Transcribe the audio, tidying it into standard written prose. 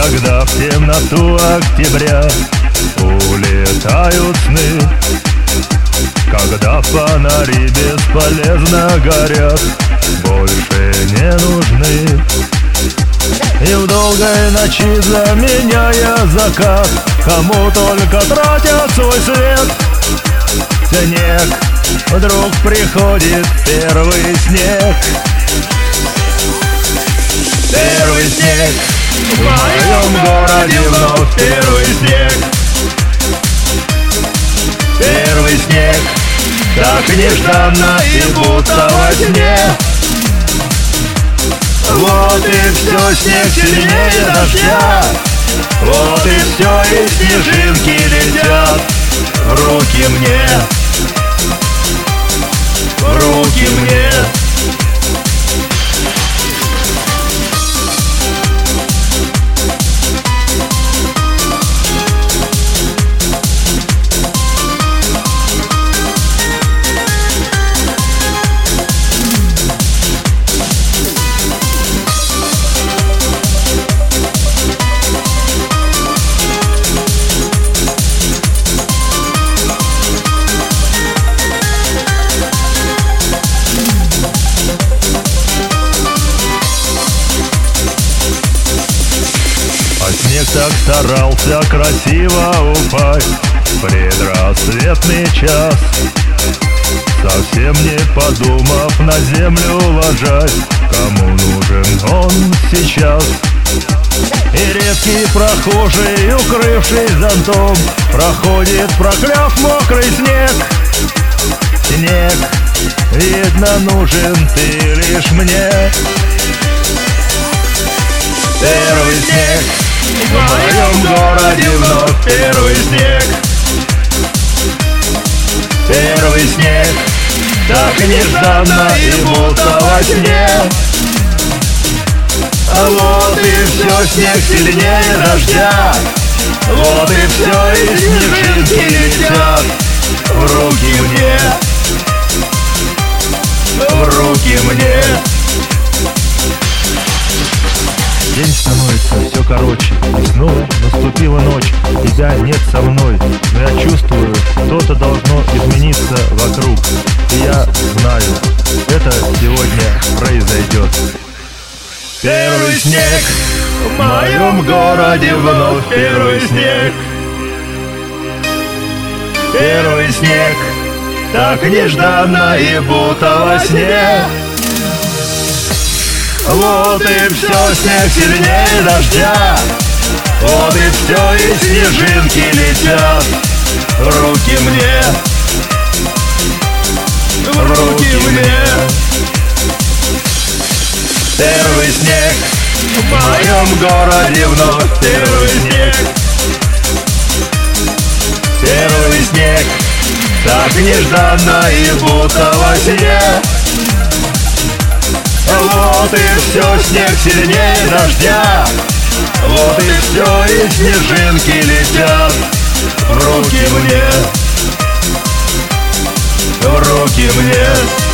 когда в темноту октября улетают сны, когда фонари бесполезно горят, больше не нужны. И в долгой ночи, заменяя закат, кому только тратят свой свет, снег, вдруг приходит первый снег. Первый снег в моем городе, вновь первый снег. Первый снег, так нежданно и будто во сне. Вот и все, снег сильнее дождя. Вот и все, и снежинки летят в руки мне, в руки мне. Снег так старался красиво упасть в предрассветный час, совсем не подумав на землю ложась, кому нужен он сейчас. И редкий прохожий, укрывшись зонтом, проходит, прокляв мокрый снег. Снег, видно, нужен ты лишь мне. Первый снег в моем городе, вновь первый снег. Первый снег, так нежданно и будто во сне. Вот и все, снег сильнее дождя. Вот и все, и снежинки летят в руки мне, в руки мне. День становится все короче, и снова наступила ночь. Тебя нет со мной, но я чувствую, что-то должно измениться вокруг. И я знаю, это сегодня произойдет. Первый снег в моем городе, вновь первый снег. Первый снег, так нежданно и будто во сне. Вот и все, снег сильнее дождя. Вот и все, и снежинки летят в руки мне, в руки мне. Первый снег в моем городе, вновь первый снег. Первый снег, так нежданно и будто во сне. Вот и все, снег сильнее дождя. Вот и все, и снежинки летят в руки мне, в руки мне.